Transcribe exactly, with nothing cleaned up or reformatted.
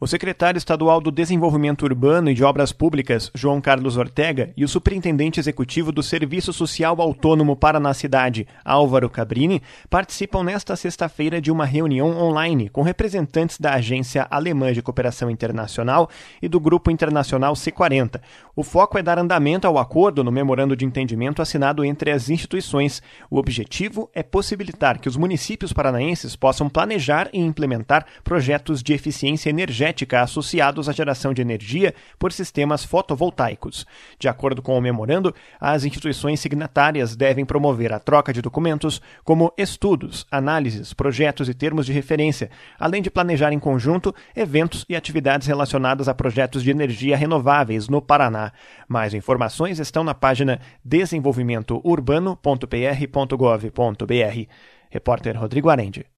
O secretário estadual do Desenvolvimento Urbano e de Obras Públicas, João Carlos Ortega, e o superintendente executivo do Serviço Social Autônomo Paraná Cidade, Álvaro Cabrini, participam nesta sexta-feira de uma reunião online com representantes da Agência Alemã de Cooperação Internacional e do Grupo Internacional C quarenta. O foco é dar andamento ao acordo no memorando de entendimento assinado entre as instituições. O objetivo é possibilitar que os municípios paranaenses possam planejar e implementar projetos de eficiência energética associados à geração de energia por sistemas fotovoltaicos. De acordo com o memorando, as instituições signatárias devem promover a troca de documentos como estudos, análises, projetos e termos de referência, além de planejar em conjunto eventos e atividades relacionadas a projetos de energia renováveis no Paraná. Mais informações estão na página desenvolvimento urbano ponto p r ponto gov ponto b r. Repórter Rodrigo Arende.